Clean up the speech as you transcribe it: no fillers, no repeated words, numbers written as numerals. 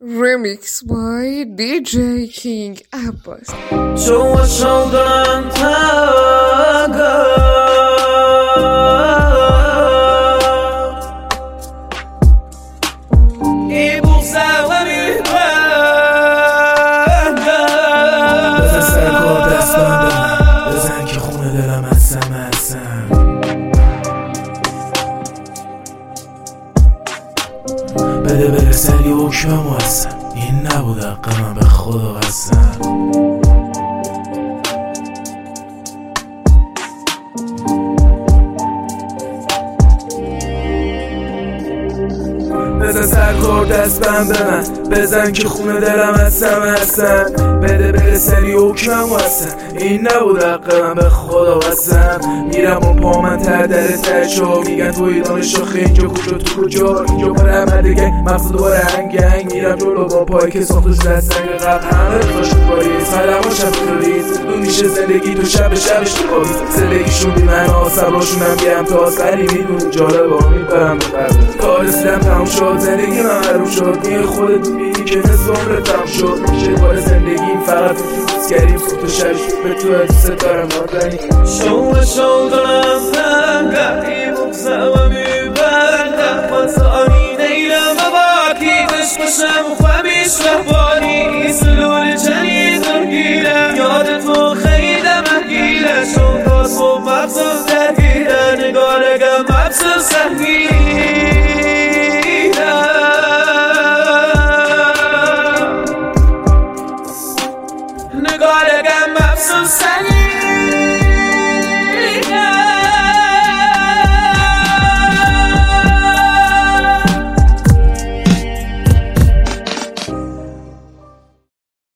Remix by DJ King Abbas. جوا شودم تنگا ای بوسه و میبنگا بزن سرکار دست بندم بزن که خونه دلم هستم بده بره سری حکمم هستم این نبود حق من به خدا قسم بزن سرکار دست بند من بزن که خونه دلم هستم بده بره سری حکمم هستم این نبود حق من به خدا قسم میرم و پا من تر در ترشو میگن توی دانشو اینجا کجا تو کجا اینجا پر همه دیگه مغز دوباره هنگ میرم جلو با پایی که ساختوش دستنگ قبل همه رفتاشون باریز سلام و شب تروریز دو میشه زندگی تو شبش تو خوابی زندگیشون بی من آسباشون هم گم تا آسری میدون جالب ها میبرم به قبل کار رسیدم تموم شد زندگی من حروم شد این خودت میبینی که نصف عمرت تموم شد میشه بار زندگیم فقط روز کردیم صبح و شبش به تو دوست دارم نادنی شودنم زنگه ای بغزه و میبنده واسه آنی نیرم و باکی دشت باشم و خمیش